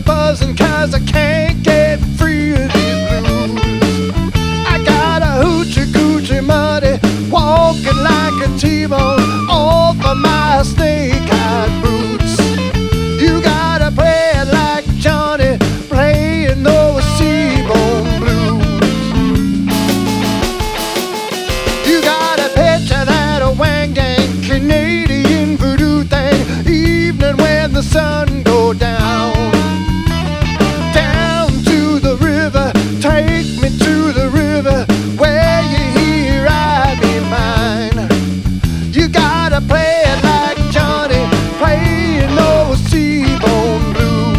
buzzing 'cause I can't get free of these blues. I got a hoochie coochie muddy, walking like a T-bone off of my snake-hide boots. You gotta play it like Johnny playing those Seabourn blues. You gotta picture that a Wang Gang Canadian voodoo thing, evening when the sun go down. Down to the river, take me to the river, where you hear I be mine. You gotta play it like Johnny playing those Seabourn blues.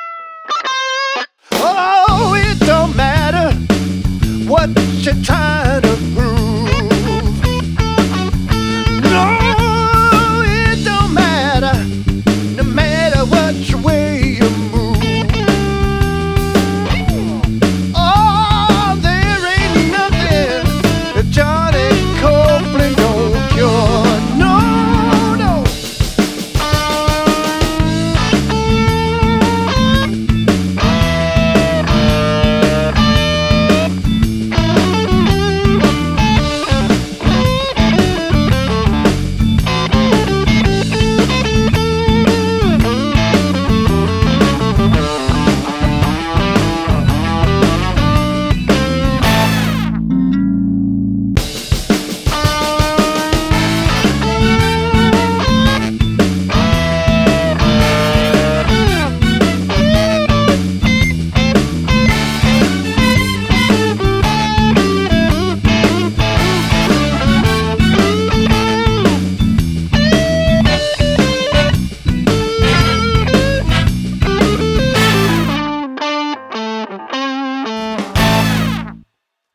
Oh, it don't matter what you're trying